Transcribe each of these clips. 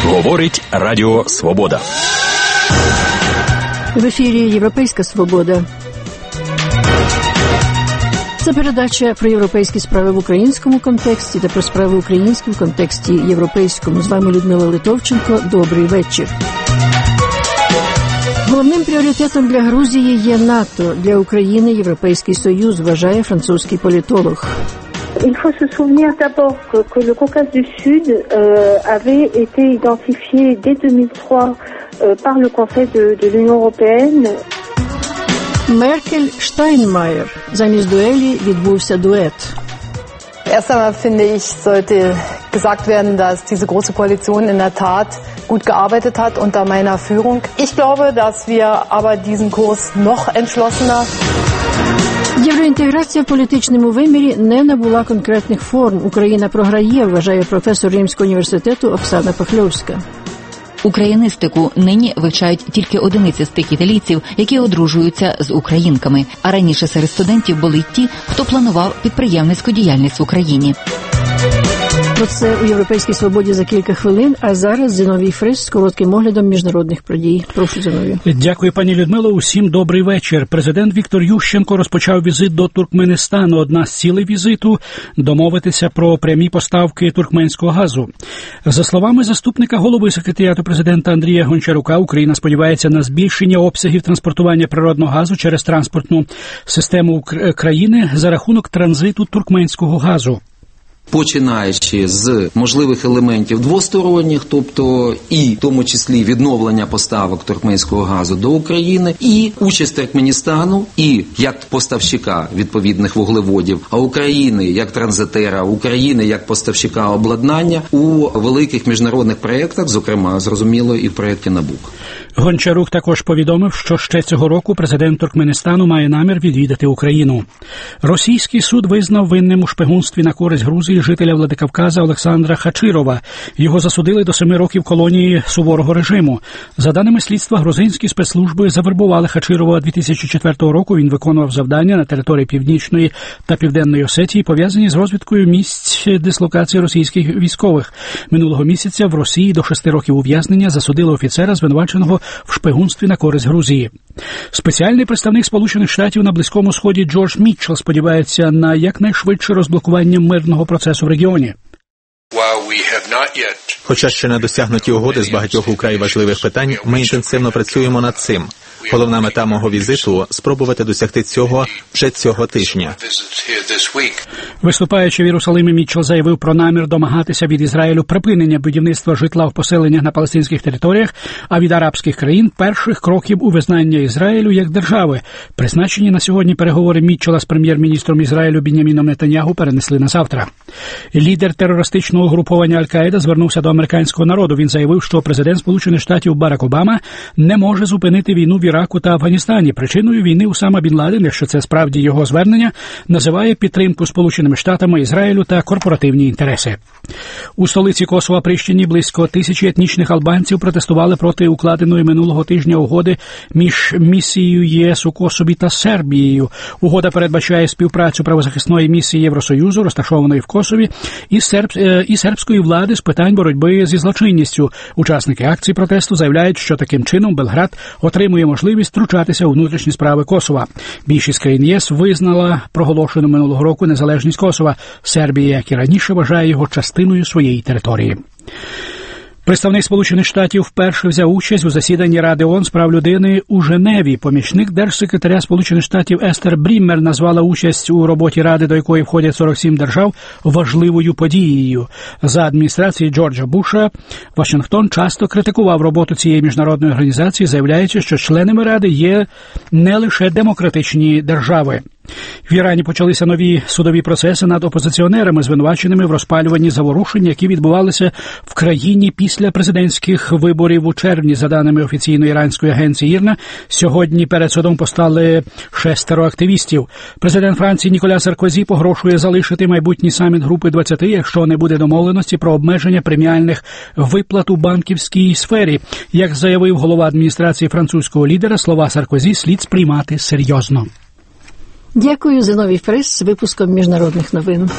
Говорить Радіо Свобода. В ефірі «Європейська свобода». Це передача про європейські справи в українському контексті та про справи українські в контексті європейському. З вами Людмила Литовченко. Добрий вечір. Головним пріоритетом для Грузії є НАТО, для України – Європейський Союз, вважає французький політолог. Il faut se souvenir d'abord que le Caucase du Sud avait été identifié dès 2003 par le Conseil de l'Union européenne. Меркель-Штайнмайер. Замість дуелі відбувся дует. Erst einmal finde ich, sollte gesagt werden, dass diese große Koalition in der Tat gut gearbeitet hat unter meiner Führung. Ich glaube, dass wir aber diesen Kurs noch entschlossener. Євроінтеграція в політичному вимірі не набула конкретних форм. Україна програє, вважає професор Римського університету Оксана Пахльовська. Українистику нині вивчають тільки одиниці з тих італійців, які одружуються з українками. А раніше серед студентів були ті, хто планував підприємницьку діяльність в Україні. Про це у «Європейській свободі» за кілька хвилин, а зараз Зіновій Фрис з коротким оглядом міжнародних подій. Прошу, Зіновій. Дякую, пані Людмило. Усім добрий вечір. Президент Віктор Ющенко розпочав візит до Туркменистану. Одна з цілей візиту – домовитися про прямі поставки туркменського газу. За словами заступника голови секретаріату президента Андрія Гончарука, Україна сподівається на збільшення обсягів транспортування природного газу через транспортну систему країни за рахунок транзиту туркменського газу. Починаючи з можливих елементів двосторонніх, тобто і в тому числі відновлення поставок туркменського газу до України, і участь Туркменістану, і як поставщика відповідних вуглеводів, а України як транзитера, України як поставщика обладнання у великих міжнародних проєктах, зокрема, зрозуміло, і в проєкті «Набук». Гончарук також повідомив, що ще цього року президент Туркменістану має намір відвідати Україну. Російський суд визнав винним у шпигунстві на користь Грузії жителя Владикавказа Олександра Хачирова. Його засудили до 7 років колонії суворого режиму. За даними слідства, грузинські спецслужби завербували Хачирова 2004 року. Він виконував завдання на території Північної та Південної Осетії, пов'язані з розвідкою місць дислокації російських військових. Минулого місяця в Росії до 6 років ув'язнення засудили офіцера, звинуваченого в шпигунстві на користь Грузії. Спеціальний представник Сполучених Штатів на Близькому Сході Джордж Мітчелл сподівається на якнайшвидше розблокування мирного процесу в регіоні. Хоча ще не досягнуті угоди з багатьох украй важливих питань, ми інтенсивно працюємо над цим. Головна мета мого візиту – спробувати досягти цього вже цього тижня. Виступаючи в Єрусалимі, Мітчелл заявив про намір домагатися від Ізраїлю припинення будівництва житла в поселеннях на палестинських територіях, а від арабських країн – перших кроків у визнання Ізраїлю як держави. Призначені на сьогодні переговори Мітчелла з прем'єр-міністром Ізраїлю Біньяміном Нетаньяху перенесли на завтра. Лідер терористичного угруповання Аль-Каїда звернувся до американського народу. Він заявив, що президент Сполучених Штатів Барак Обама не може зупинити війну в Іраку та Афганістані. Причиною війни Усама Бін Ладен, якщо це справді його звернення, називає підтримку Сполученими Штатами, Ізраїлю та корпоративні інтереси. У столиці Косово Прищині близько 1000 етнічних албанців протестували проти укладеної минулого тижня угоди між місією ЄС у Косові та Сербією. Угода передбачає співпрацю правозахисної місії Євросоюзу, розташованої в Косові, і сербської влади з питань боротьби зі злочинністю. Учасники акції протесту заявляють, що таким чином Белград отримує можливість втручатися у внутрішні справи Косова. Більшість країн ЄС визнала проголошену минулого року незалежність Косова. Сербія, як і раніше, вважає його частиною своєї території. Представник Сполучених Штатів вперше взяв участь у засіданні Ради ООН з прав людини у Женеві. Помічник держсекретаря Сполучених Штатів Естер Бріммер назвала участь у роботі Ради, до якої входять 47 держав, важливою подією. За адміністрації Джорджа Буша Вашингтон часто критикував роботу цієї міжнародної організації, заявляючи, що членами Ради є не лише демократичні держави. В Ірані почалися нові судові процеси над опозиціонерами, звинуваченими в розпалюванні заворушень, які відбувалися в країні після президентських виборів у червні. За даними офіційної іранської агенції ІРНА, сьогодні перед судом постали 6 активістів. Президент Франції Ніколя Саркозі погрожує залишити майбутній саміт Групи 20, якщо не буде домовленості про обмеження преміальних виплат у банківській сфері. Як заявив голова адміністрації французького лідера, слова Саркозі слід сприймати серйозно. Дякую, Зіновій Фрис з випуском міжнародних новин.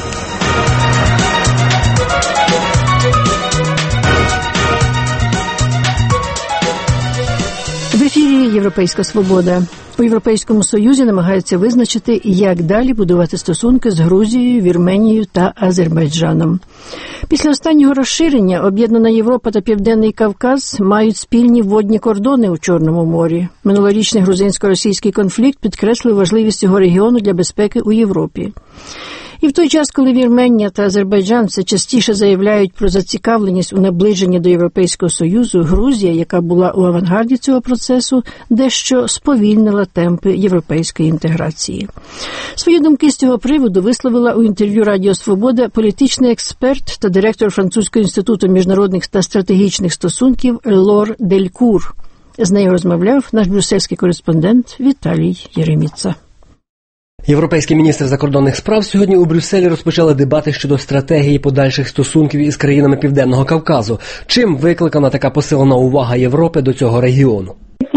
«Європейська свобода». У Європейському Союзі намагаються визначити, як далі будувати стосунки з Грузією, Вірменією та Азербайджаном. Після останнього розширення Об'єднана Європа та Південний Кавказ мають спільні водні кордони у Чорному морі. Минулорічний грузинсько-російський конфлікт підкреслив важливість цього регіону для безпеки у Європі. І в той час, коли Вірменія та Азербайджан все частіше заявляють про зацікавленість у наближенні до Європейського Союзу, Грузія, яка була у авангарді цього процесу, дещо сповільнила темпи європейської інтеграції. Свої думки з цього приводу висловила у інтерв'ю Радіо Свобода політичний експерт та директор Французького інституту міжнародних та стратегічних стосунків Лор Делькур. З нею розмовляв наш брюссельський кореспондент Віталій Єреміца. Європейські міністри закордонних справ сьогодні у Брюсселі розпочали дебати щодо стратегії подальших стосунків із країнами Південного Кавказу. Чим викликана така посилена увага Європи до цього регіону?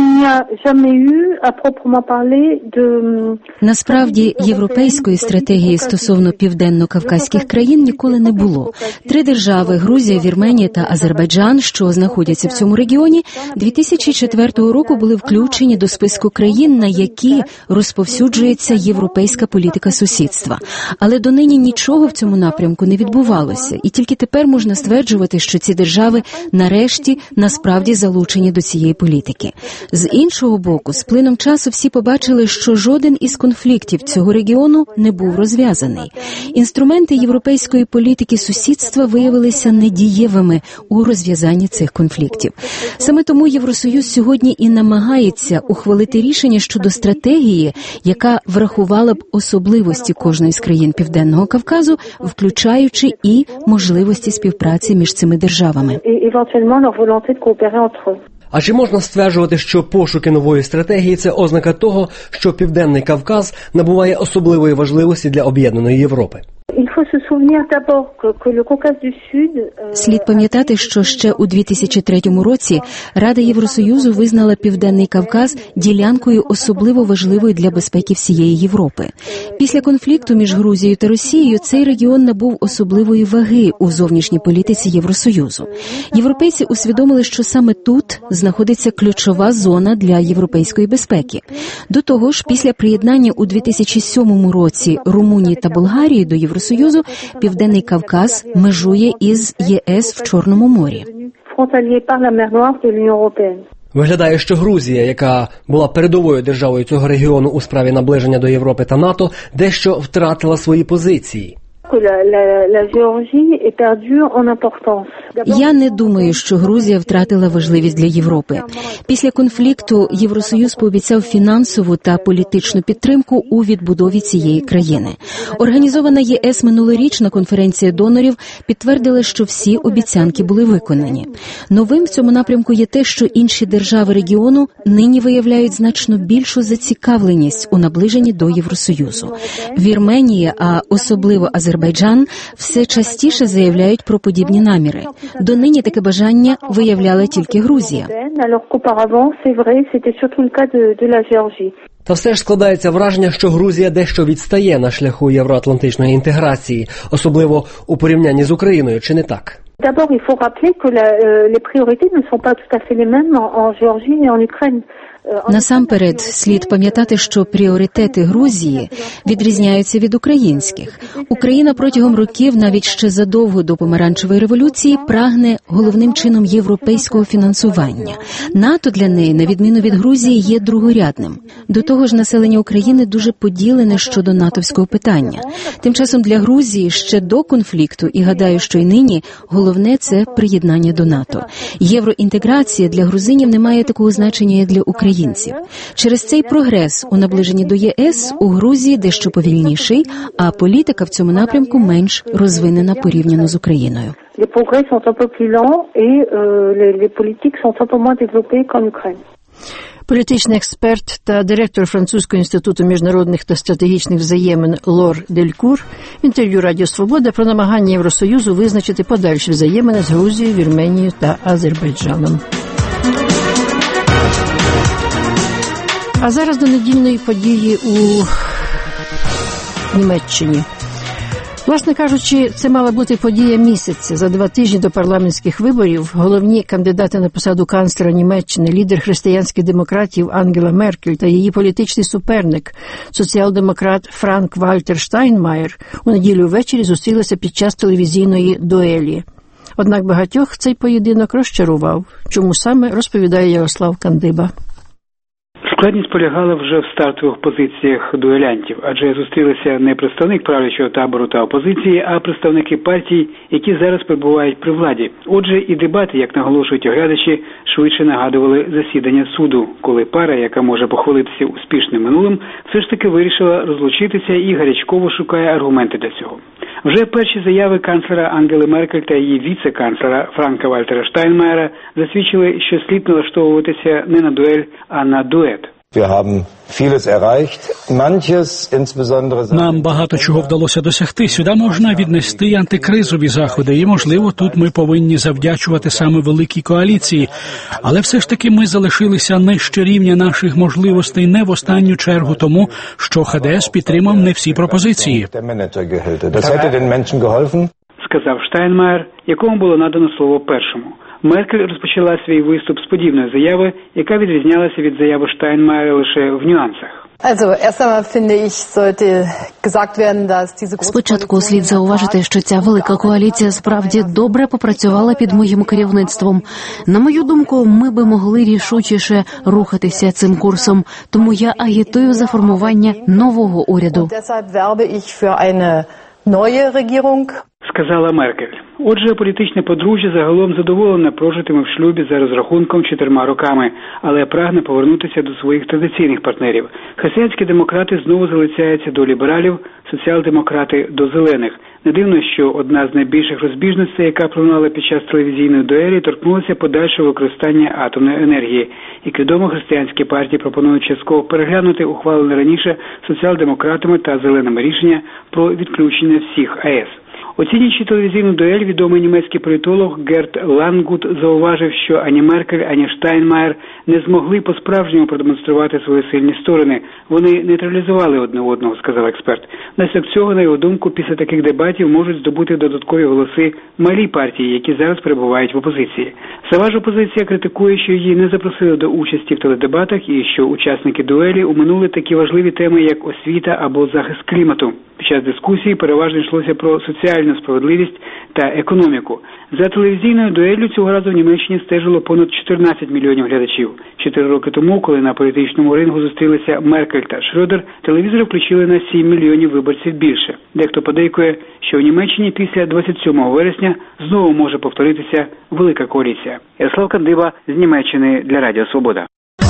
Насправді, європейської стратегії стосовно південно-кавказьких країн ніколи не було. Три держави – Грузія, Вірменія та Азербайджан, що знаходяться в цьому регіоні, 2004 року були включені до списку країн, на які розповсюджується європейська політика сусідства. Але донині нічого в цьому напрямку не відбувалося. І тільки тепер можна стверджувати, що ці держави нарешті насправді залучені до цієї політики. З іншого боку, з плином часу всі побачили, що жоден із конфліктів цього регіону не був розв'язаний. Інструменти європейської політики сусідства виявилися недієвими у розв'язанні цих конфліктів. Саме тому Євросоюз сьогодні і намагається ухвалити рішення щодо стратегії, яка врахувала б особливості кожної з країн Південного Кавказу, включаючи і можливості співпраці між цими державами. А чи можна стверджувати, що пошуки нової стратегії – це ознака того, що Південний Кавказ набуває особливої важливості для об'єднаної Європи? Слід пам'ятати, що ще у 2003 році Рада Євросоюзу визнала Південний Кавказ ділянкою особливо важливою для безпеки всієї Європи. Після конфлікту між Грузією та Росією цей регіон набув особливої ваги у зовнішній політиці Євросоюзу. Європейці усвідомили, що саме тут знаходиться ключова зона для європейської безпеки. До того ж, після приєднання у 2007 році Румунії та Болгарії до Євросоюзу, Південний Кавказ межує із ЄС в Чорному морі. Виглядає, що Грузія, яка була передовою державою цього регіону у справі наближення до Європи та НАТО, дещо втратила свої позиції. Я не думаю, що Грузія втратила важливість для Європи. Після конфлікту Євросоюз пообіцяв фінансову та політичну підтримку у відбудові цієї країни. Організована ЄС минулорічна конференція донорів підтвердила, що всі обіцянки були виконані. Новим в цьому напрямку є те, що інші держави регіону нині виявляють значно більшу зацікавленість у наближенні до Євросоюзу. Вірменія, а особливо Азербайджан, все частіше заявляють про подібні наміри. Донині таке бажання виявляла тільки Грузія. Та все ж складається враження, що Грузія дещо відстає на шляху євроатлантичної інтеграції, особливо у порівнянні з Україною, чи не так? D'abord, il faut rappeler que les priorités ne sont pas tout à fait les mêmes en Géorgie et en Ukraine. Насамперед, слід пам'ятати, що пріоритети Грузії відрізняються від українських. Україна протягом років, навіть ще задовго до помаранчевої революції, прагне головним чином європейського фінансування. НАТО для неї, на відміну від Грузії, є другорядним. До того ж, населення України дуже поділене щодо натовського питання. Тим часом для Грузії ще до конфлікту, і гадаю, що й нині, головне – це приєднання до НАТО. Євроінтеграція для грузинів не має такого значення, як для українців. Через цей прогрес у наближенні до ЄС у Грузії дещо повільніший, а політика в цьому напрямку менш розвинена порівняно з Україною. Політичний експерт та директор Французького інституту міжнародних та стратегічних взаємин Лор Делькур в інтерв'ю Радіо Свобода про намагання Євросоюзу визначити подальші взаємини з Грузією, Вірменією та Азербайджаном. А зараз до недільної події у Німеччині. Власне кажучи, це мала бути подія місяця. За 2 тижні до парламентських виборів головні кандидати на посаду канцлера Німеччини, лідер християнських демократів Ангела Меркель та її політичний суперник, соціал-демократ Франк-Вальтер Штайнмаєр, у неділю ввечері зустрілися під час телевізійної дуелі. Однак багатьох цей поєдинок розчарував. Чому саме, розповідає Ярослав Кандиба. Складність полягала вже в стартових позиціях дуелянтів, адже зустрілися не представник правлячого табору та опозиції, а представники партій, які зараз перебувають при владі. Отже, і дебати, як наголошують оглядачі, швидше нагадували засідання суду, коли пара, яка може похвалитися успішним минулим, все ж таки вирішила розлучитися і гарячково шукає аргументи для цього. Вже перші заяви канцлера Ангели Меркель та її віце-канцлера Франка Вальтера Штайнмаєра засвідчили, що слід налаштовуватися не на дуель, а на дует. Нам багато чого вдалося досягти. Сюди можна віднести й антикризові заходи, і, можливо, тут ми повинні завдячувати саме великій коаліції. Але все ж таки ми залишилися нижче рівня наших можливостей не в останню чергу тому, що ХДС підтримав не всі пропозиції. Сказав Штайнмаєр, якому було надано слово першому. Меркель розпочала свій виступ з подібної заяви, яка відрізнялася від заяви Штайнмаєра лише в нюансах. Спочатку слід зауважити, що ця велика коаліція справді добре попрацювала під моїм керівництвом. На мою думку, ми би могли рішучіше рухатися цим курсом, тому я агітую за формування нового уряду. Сказала Меркель. Отже, політичне подружжя загалом задоволене прожитиме в шлюбі за розрахунком 4 роками, але прагне повернутися до своїх традиційних партнерів. Християнські демократи знову залицяються до лібералів, соціал-демократи до зелених. Не дивно, що одна з найбільших розбіжностей, яка пролунала під час телевізійної дуелі, торкнулася подальшого використання атомної енергії. Як відомо, християнські партії пропонують частково переглянути ухвалене раніше соціал-демократами та зеленими рішення про відключення всіх АЕС. Оцінюючи телевізійну дуель, відомий німецький політолог Герт Лангут зауважив, що ані Меркель, ані Штайнмаєр не змогли по-справжньому продемонструвати свої сильні сторони. Вони нейтралізували одне одного, сказав експерт. Наслідок цього, на його думку, після таких дебатів можуть здобути додаткові голоси малі партії, які зараз перебувають в опозиції. Сама ж опозиція критикує, що її не запросили до участі в теледебатах і що учасники дуелі уминули такі важливі теми, як освіта або захист клімату. Під час дискусії переважно йшлося про соціальну справедливість та економіку. За телевізійною дуеллю цього разу в Німеччині стежило понад 14 мільйонів глядачів. 4 роки тому, коли на політичному рингу зустрілися Меркель та Шрёдер, телевізори включили на 7 мільйонів виборців більше. Дехто подейкує, що в Німеччині після 27 вересня знову може повторитися велика коаліція. Ярослав Кандиба з Німеччини для Радіо Свобода.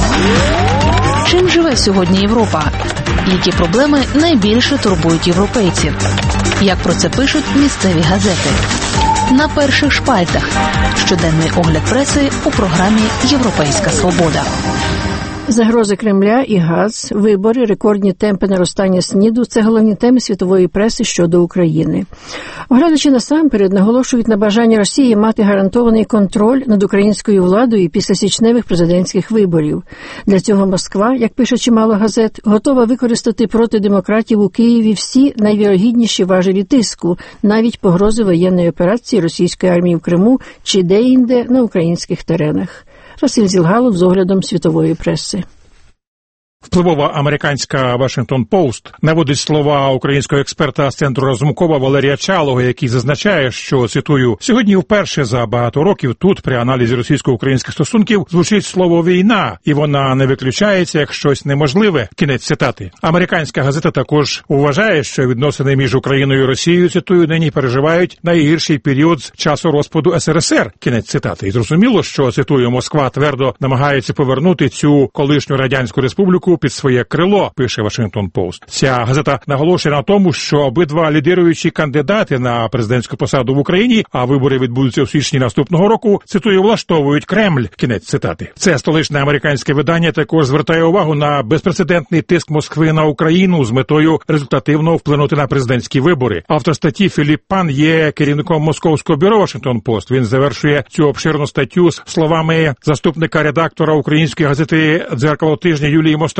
Чим живе сьогодні Європа? Які проблеми найбільше турбують європейців? Як про це пишуть місцеві газети? На перших шпальтах. Щоденний огляд преси у програмі «Європейська свобода». Загрози Кремля і газ, вибори, рекордні темпи наростання СНІДу – це головні теми світової преси щодо України. Оглядачі насамперед наголошують на бажанні Росії мати гарантований контроль над українською владою після січневих президентських виборів. Для цього Москва, як пише чимало газет, готова використати проти демократів у Києві всі найвірогідніші важелі тиску, навіть погрози воєнної операції російської армії в Криму чи де-інде на українських теренах. Василь Зілгалов з оглядом світової преси. Впливова американська «Вашингтон Пост» наводить слова українського експерта з Центру Разумкова Валерія Чалого, який зазначає, що, цитую, «Сьогодні вперше за багато років тут, при аналізі російсько-українських стосунків, звучить слово «війна», і вона не виключається як щось неможливе». Кінець цитати. Американська газета також вважає, що відносини між Україною і Росією, цитую, нині переживають найгірший період з часу розпаду СРСР. Кінець цитати. І зрозуміло, що, цитую, Москва твердо намагається повернути цю колишню радянську республіку під своє крило, пише «Вашингтон Пост». Ця газета наголошує на тому, що обидва лідируючі кандидати на президентську посаду в Україні, а вибори відбудуться у січні наступного року, цитую, влаштовують Кремль. Кінець цитати. Це столичне американське видання також звертає увагу на безпрецедентний тиск Москви на Україну з метою результативно вплинути на президентські вибори. Автор статті Філіп Пан є керівником московського бюро «Вашингтон Пост». Він завершує цю обширну статтю з словами заступника редактора української газети «Дзеркало тижня» Юлії Мостової.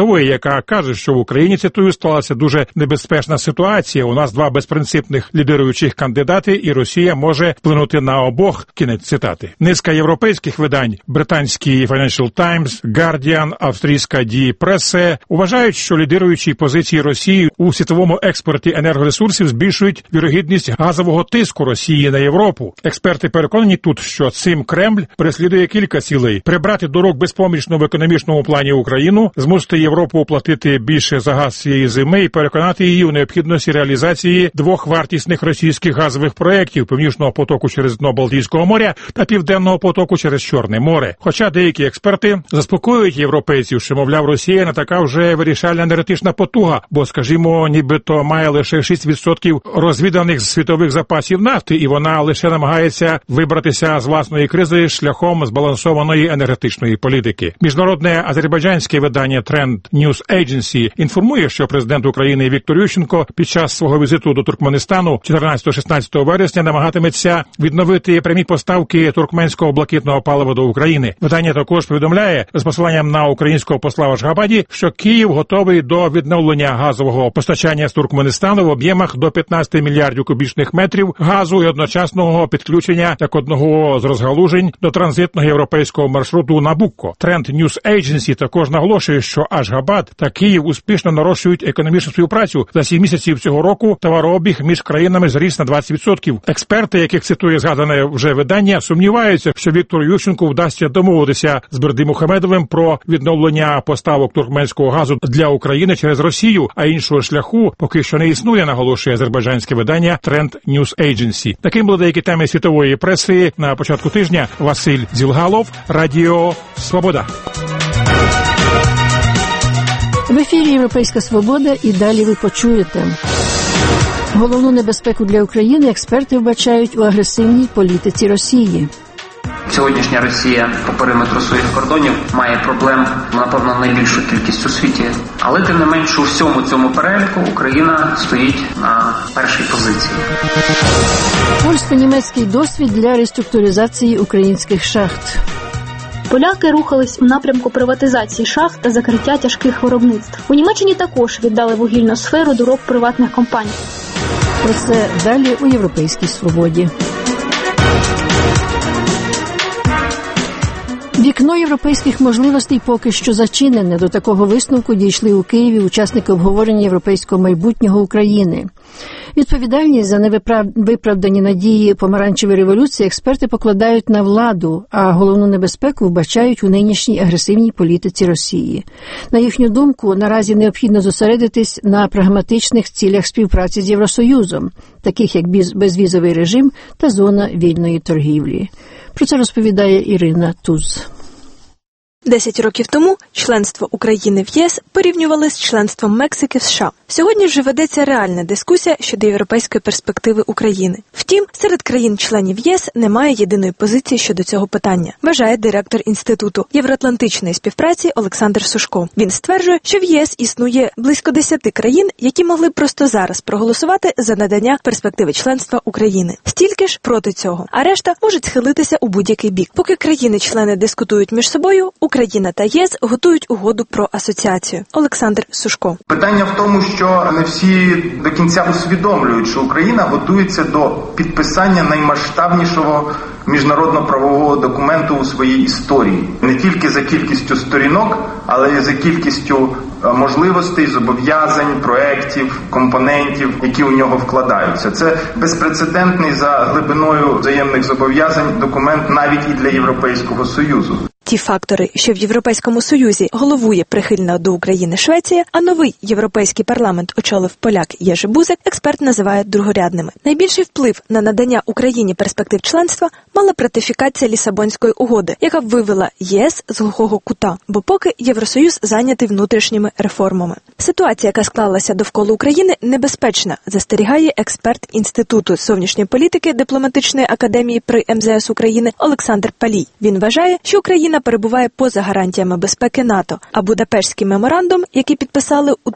світової, яка каже, що в Україні, цитую, сталася дуже небезпечна ситуація. У нас два безпринципних лідируючих кандидати, і Росія може вплинути на обох. Кінець цитати. Низка європейських видань, британський Financial Times, Guardian, австрійська Die Presse, вважають, що лідируючі позиції Росії у світовому експорті енергоресурсів збільшують вірогідність газового тиску Росії на Європу. Експерти переконані тут, що цим Кремль переслідує кілька цілей: прибрати до рук безпомічну в економічному плані Україну, змусити Європу платити більше за газ цієї зими і переконати її у необхідності реалізації двох вартісних російських газових проєктів: Північного потоку через дно Балтійського моря та Південного потоку через Чорне море. Хоча деякі експерти заспокоюють європейців, що, мовляв, Росія не така вже вирішальна енергетична потуга, бо, скажімо, нібито має лише 6% розвіданих світових запасів нафти, і вона лише намагається вибратися з власної кризи шляхом збалансованої енергетичної політики. Міжнародне азербайджанське видання Trend News Agency інформує, що президент України Віктор Ющенко під час свого візиту до Туркменістану 14-16 вересня намагатиметься відновити прямі поставки туркменського блакитного палива до України. Видання також повідомляє з посиланням на українського посла в Ашгабаді, що Київ готовий до відновлення газового постачання з Туркменистану в об'ємах до 15 мільярдів кубічних метрів газу і одночасного підключення як одного з розгалужень до транзитного європейського маршруту Набукко. Trend News Agency також наголошує, що Ашгабад та Київ успішно нарощують економічну співпрацю. За 7 місяців цього року товарообіг між країнами зріс на 20%. Експерти, яких цитує згадане вже видання, сумніваються, що Віктору Ющенку вдасться домовитися з Бердимухамедовим про відновлення поставок туркменського газу для України через Росію, а іншого шляху поки що не існує, наголошує азербайджанське видання Trend News Agency. Таким були деякі теми світової преси на початку тижня. Василь Зілгалов, Радіо Свобода. В ефірі «Європейська Свобода» і далі ви почуєте. Головну небезпеку для України експерти вбачають у агресивній політиці Росії. Сьогоднішня Росія по периметру своїх кордонів має проблем, напевно, найбільшу кількість у світі. Але, тим не менш, у всьому цьому переліку Україна стоїть на першій позиції. Польсько-німецький досвід для реструктуризації українських шахт. Поляки рухались у напрямку приватизації шахт та закриття тяжких виробництв. У Німеччині також віддали вугільну сферу до рук приватних компаній. Про це далі у «Європейській Свободі». Вікно європейських можливостей поки що зачинене. До такого висновку дійшли у Києві учасники обговорення європейського майбутнього України. Відповідальність за невиправдані надії помаранчевої революції експерти покладають на владу, а головну небезпеку вбачають у нинішній агресивній політиці Росії. На їхню думку, наразі необхідно зосередитись на прагматичних цілях співпраці з Євросоюзом, таких як безвізовий режим та зона вільної торгівлі. Про це розповідає Ірина Туз. 10 років тому членство України в ЄС порівнювали з членством Мексики в США. Сьогодні ж ведеться реальна дискусія щодо європейської перспективи України. Втім, серед країн-членів ЄС немає єдиної позиції щодо цього питання, вважає директор Інституту євроатлантичної співпраці Олександр Сушко. Він стверджує, що в ЄС існує близько 10 країн, які могли просто зараз проголосувати за надання перспективи членства України. Стільки ж проти цього, а решта можуть схилитися у будь-який бік. Поки країни-члени дискутують між собою, Україна та ЄС готують угоду про асоціацію. Олександр Сушко. Питання в тому, що не всі до кінця усвідомлюють, що Україна готується до підписання наймасштабнішого міжнародно-правового документу у своїй історії. Не тільки за кількістю сторінок, але й за кількістю можливостей, зобов'язань, проєктів, компонентів, які у нього вкладаються. Це безпрецедентний за глибиною взаємних зобов'язань документ навіть і для Європейського Союзу. Ті фактори, що в Європейському Союзі головує прихильна до України Швеція, а новий Європейський парламент очолив поляк Єжи Бузек, експерт називає другорядними. Найбільший вплив на надання Україні перспектив членства мала ратифікація Лісабонської угоди, яка вивела єС з глухого кута, бо поки Євросоюз зайнятий внутрішніми реформами. Ситуація, яка склалася довкола України, небезпечна, застерігає експерт Інституту зовнішньої політики дипломатичної академії при МЗС України Олександр Палій. Він вважає, що Україна перебуває поза гарантіями безпеки НАТО, а Будапештський меморандум, який підписали у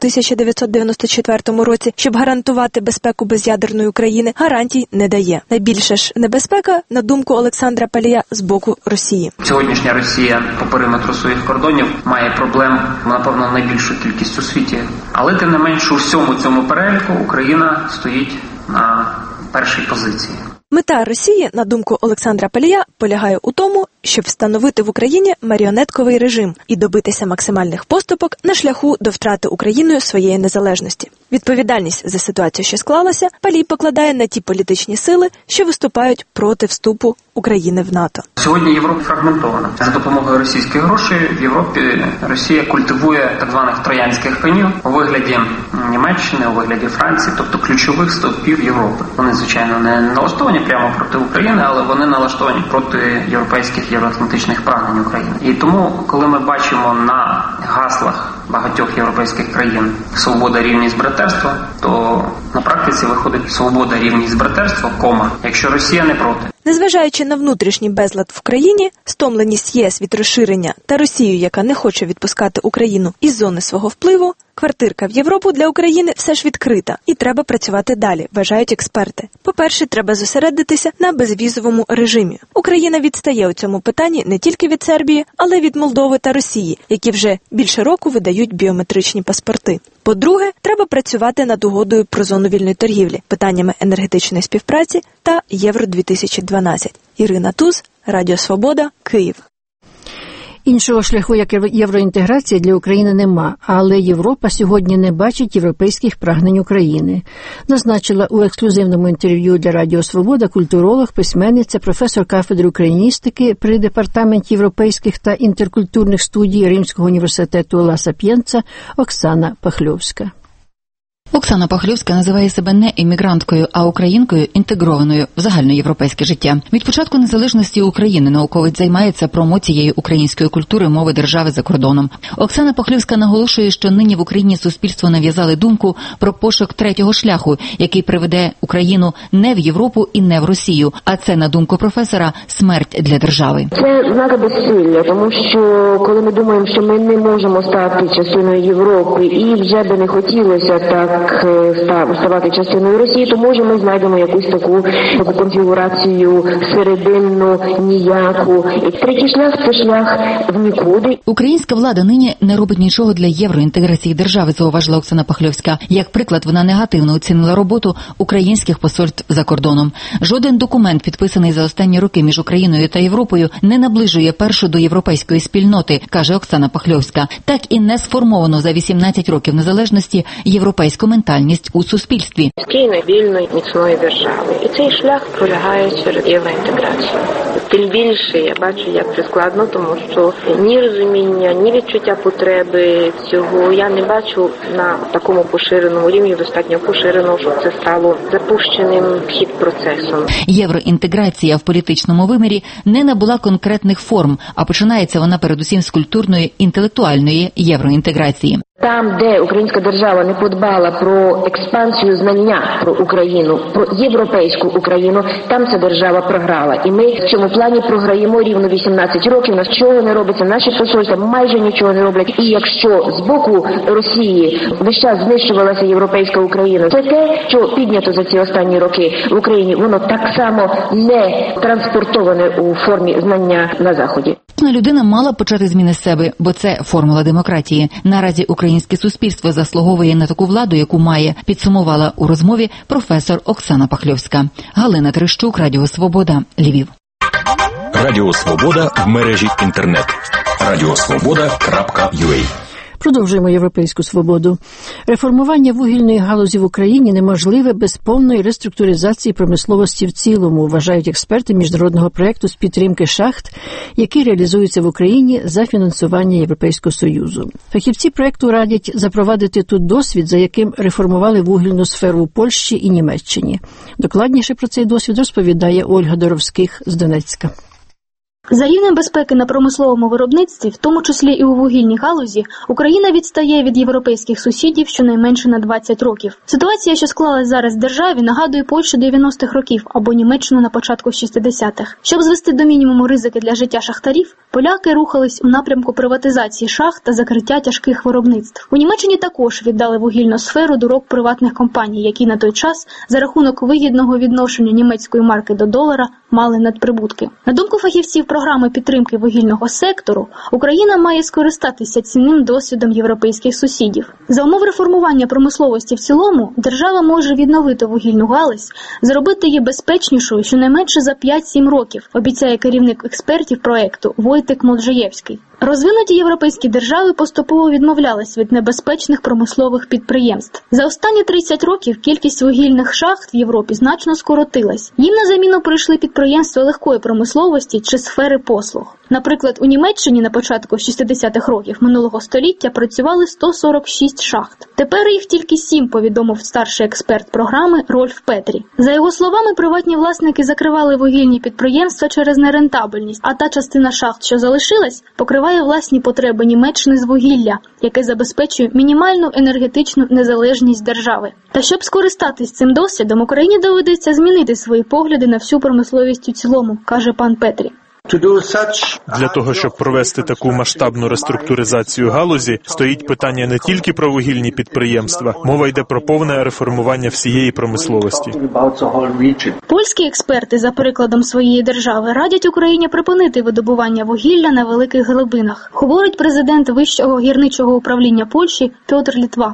1994 році, щоб гарантувати безпеку без'ядерної України, гарантій не дає. Найбільша ж небезпека, на думку Олександра Палія, з боку Росії. Сьогоднішня Росія по периметру своїх кордонів має проблем, напевно, найбільшу кількість у світі. Але тим не менш у всьому цьому переліку Україна стоїть на першій позиції. Мета Росії, на думку Олександра Палія, полягає у тому, щоб встановити в Україні маріонетковий режим і добитися максимальних поступок на шляху до втрати Україною своєї незалежності. Відповідальність за ситуацію, що склалася, Палій покладає на ті політичні сили, що виступають проти вступу України в НАТО. Сьогодні Європа фрагментована. За допомогою російських грошей в Європі Росія культивує так званих троянських конів у вигляді Німеччини, у вигляді Франції, тобто ключових стовпів Європи. Вони, звичайно, не налаштовані прямо проти України, але вони налаштовані проти європейських, євроатлантичних прагнень України. І тому, коли ми бачимо на гаслах багатьох європейських країн «Свобода, рівність, братерство», то на практиці виходить «Свобода, рівність, братерство, кома», якщо Росія не проти. Незважаючи на внутрішній безлад в країні, стомленість ЄС від розширення та Росію, яка не хоче відпускати Україну із зони свого впливу, квартирка в Європу для України все ж відкрита і треба працювати далі, вважають експерти. По-перше, треба зосередитися на безвізовому режимі. Україна відстає у цьому питанні не тільки від Сербії, але й від Молдови та Росії, які вже більше року видають біометричні паспорти. По-друге, треба працювати над угодою про зону вільної торгівлі, питаннями енергетичної співпраці та Євро-2012. Ірина Туз, Радіо Свобода, Київ. Іншого шляху, як євроінтеграція, для України нема, але Європа сьогодні не бачить європейських прагнень України. Назначила у ексклюзивному інтерв'ю для Радіо Свобода культуролог, письменниця, професор кафедри україністики при Департаменті європейських та інтеркультурних студій Римського університету Ла Сапієнца Оксана Пахльовська. Оксана Пахльовська називає себе не іммігранткою, а українкою, інтегрованою в загальноєвропейське життя. Від початку незалежності України науковець займається промоцією української культури, мови держави за кордоном. Оксана Пахльовська наголошує, що нині в Україні суспільство нав'язали думку про пошук третього шляху, який приведе Україну не в Європу і не в Росію, а це, на думку професора, смерть для держави. Це знак безсилля, тому що коли ми думаємо, що ми не можемо стати частиною Європи і вже би не хотілося так ставати частиною Росії, то може ми знайдемо якусь таку конфігурацію серединну, ніяку. І третій шлях – це шлях в нікуди. Українська влада нині не робить нічого для євроінтеграції держави, зауважила Оксана Пахльовська. Як приклад, вона негативно оцінила роботу українських посольств за кордоном. Жоден документ, підписаний за останні роки між Україною та Європою, не наближує першу до європейської спільноти, каже Оксана Пахльовська. Так і не сформовано за 18 років незалежності європейську ментальність у суспільстві. Спокійної, вільної, міцної держави. І цей шлях пролягає через євроінтеграцію. Тим більше я бачу, як це складно, тому що ні розуміння, ні відчуття потреби цього я не бачу на такому поширеному рівні, достатньо поширено, щоб це стало запущеним хід процесом. Євроінтеграція в політичному вимірі не набула конкретних форм, а починається вона передусім з культурної, інтелектуальної євроінтеграції. Там, де українська держава не подбала про експансію знання про Україну, про європейську Україну, там ця держава програла. І ми в цьому плані програємо рівно 18 років, у нас нічого не робиться, наші посольства майже нічого не роблять. І якщо з боку Росії весь час знищувалася європейська Україна, це те, що піднято за ці останні роки в Україні, воно так само не транспортоване у формі знання на Заході. Людина мала почати зміни з себе, бо це формула демократії. Наразі українське суспільство заслуговує на таку владу, яку має, підсумувала у розмові професор Оксана Пахльовська. Галина Терещук, Радіо Свобода, Львів. Радіо Свобода в мережі інтернет. radiosvoboda.ua. Продовжуємо європейську свободу. Реформування вугільної галузі в Україні неможливе без повної реструктуризації промисловості в цілому, вважають експерти міжнародного проєкту з підтримки шахт, який реалізується в Україні за фінансування Європейського Союзу. Фахівці проєкту радять запровадити тут досвід, за яким реформували вугільну сферу у Польщі і Німеччині. Докладніше про цей досвід розповідає Ольга Доровських з Донецька. За рівнем безпеки на промисловому виробництві, в тому числі і у вугільній галузі, Україна відстає від європейських сусідів щонайменше на 20 років. Ситуація, що склалась зараз в державі, нагадує Польщу 90-х років або Німеччину на початку 60-х. Щоб звести до мінімуму ризики для життя шахтарів, поляки рухались у напрямку приватизації шахт та закриття тяжких виробництв. У Німеччині також віддали вугільну сферу до рук приватних компаній, які на той час за рахунок вигідного відношення німецької марки до долара мали надприбутки. На думку фахівців програми підтримки вугільного сектору, Україна має скористатися цінним досвідом європейських сусідів. За умов реформування промисловості в цілому, держава може відновити вугільну галузь, зробити її безпечнішою щонайменше за 5-7 років, обіцяє керівник експертів проекту Войтек Молджаєвський. Розвинуті європейські держави поступово відмовлялись від небезпечних промислових підприємств. За останні 30 років кількість вугільних шахт в Європі значно скоротилась. Їм на заміну прийшли підприємства легкої промисловості чи сфери послуг. Наприклад, у Німеччині на початку 60-х років минулого століття працювали 146 шахт. Тепер їх тільки 7, повідомив старший експерт програми Рольф Петрі. За його словами, приватні власники закривали вугільні підприємства через нерентабельність, а та частина шахт, що залишилась, покриває власні потреби Німеччини з вугілля, яке забезпечує мінімальну енергетичну незалежність держави. Та щоб скористатись цим досвідом, Україні доведеться змінити свої погляди на всю промисловість у цілому, каже пан Петрі. Для того, щоб провести таку масштабну реструктуризацію галузі, стоїть питання не тільки про вугільні підприємства. Мова йде про повне реформування всієї промисловості. Польські експерти, за прикладом своєї держави, радять Україні припинити видобування вугілля на великих глибинах, говорить президент Вищого гірничого управління Польщі Пьотр Літва.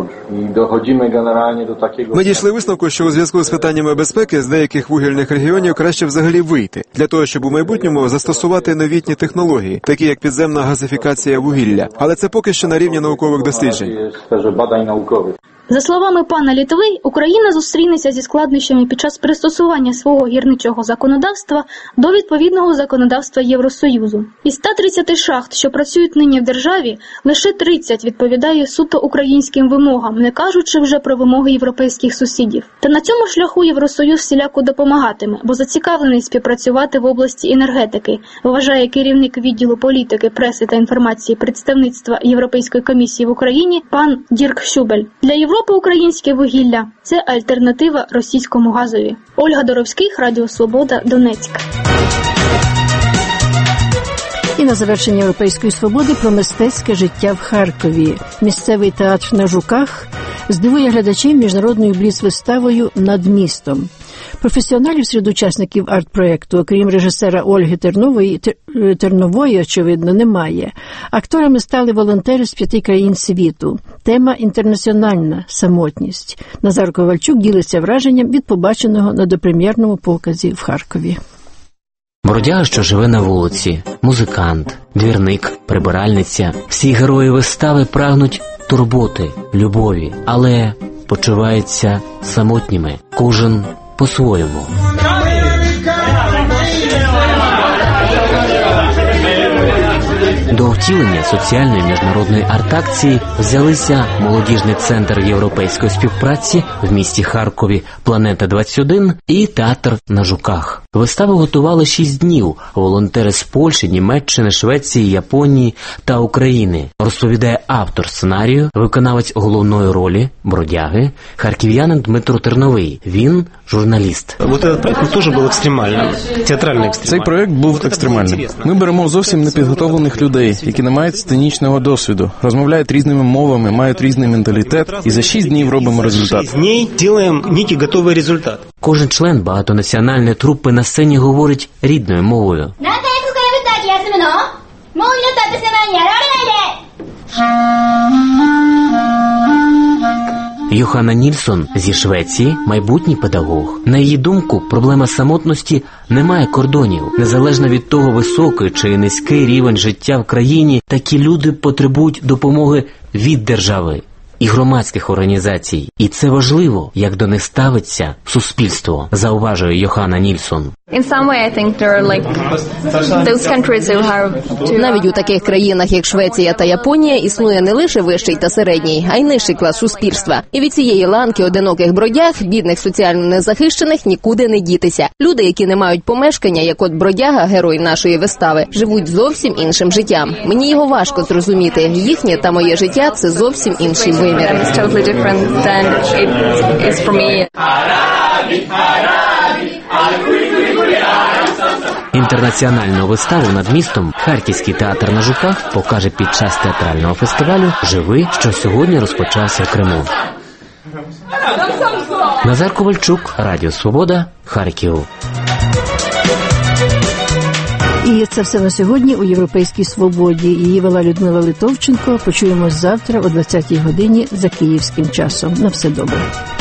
Ми дійшли висновку, що у зв'язку з питаннями безпеки з деяких вугільних регіонів краще взагалі вийти, для того, щоб у майбутньому застосувати новітні технології, такі як підземна газифікація вугілля. Але це поки що на рівні наукових досліджень. За словами пана Літви, Україна зустрінеться зі складнощами під час пристосування свого гірничого законодавства до відповідного законодавства Євросоюзу. Із 130 шахт, що працюють нині в державі, лише 30 відповідає суто українським вимогам, не кажучи вже про вимоги європейських сусідів. Та на цьому шляху Євросоюз всіляко допомагатиме, бо зацікавлений співпрацювати в області енергетики, вважає керівник відділу політики, преси та інформації представництва Європейської комісії в Україні пан Дірк Шубель. Для Європи українське вугілля – це альтернатива російському газові. Ольга Доровських, Радіо Свобода, Донецьк. І на завершення Європейської свободи про мистецьке життя в Харкові. Місцевий театр на Жуках здивує глядачів міжнародною бліц-виставою «Над містом». Професіоналів серед учасників арт-проєкту, окрім режисера Ольги Тернової, очевидно, немає. Акторами стали волонтери з 5 країн світу. Тема інтернаціональна – самотність. Назар Ковальчук ділиться враженням від побаченого на допрем'єрному показі в Харкові. Бродяга, що живе на вулиці, музикант, двірник, прибиральниця. Всі герої вистави прагнуть турботи, любові, але почуваються самотніми. Кожен по-своєму. До втілення соціальної міжнародної арт-акції взялися молодіжний центр європейської співпраці в місті Харкові «Планета-21» і театр на Жуках. Виставу готували 6 днів. Волонтери з Польщі, Німеччини, Швеції, Японії та України. Розповідає автор сценарію, виконавець головної ролі бродяги, харків'янин Дмитро Терновий. Він журналіст. Цей проект теж був екстремальним, театрально екстремальним. Цей проект був екстремальним. Ми беремо зовсім непідготовлених людей, які не мають сценічного досвіду, розмовляють різними мовами, мають різний менталітет, і за 6 днів робимо результат. 6 днів робимо некий готовий результат. Кожен член багатонаціональної трупи на сцені говорить рідною мовою. Йоханна Нільсон зі Швеції – майбутній педагог. На її думку, проблема самотності не має кордонів. Незалежно від того, високий чи низький рівень життя в країні, такі люди потребують допомоги від держави і громадських організацій. І це важливо, як до них ставиться суспільство, зауважує Йоханна Нільсон. Навіть у таких країнах, як Швеція та Японія, існує не лише вищий та середній, а й нижчий клас суспільства. І від цієї ланки одиноких бродяг, бідних соціально незахищених, нікуди не дітися. Люди, які не мають помешкання, як от бродяга, герой нашої вистави, живуть зовсім іншим життям. Мені його важко зрозуміти. Їхнє та моє життя – це зовсім інший вимір. Інтернаціональну виставу над містом Харківський театр на Жуках покаже під час театрального фестивалю «Живи», що сьогодні розпочався в Криму. Назар Ковальчук, Радіо Свобода, Харків. І це все на сьогодні у «Європейській свободі». Її вела Людмила Литовченко. Почуємось завтра о 20-й годині за київським часом. На все добре.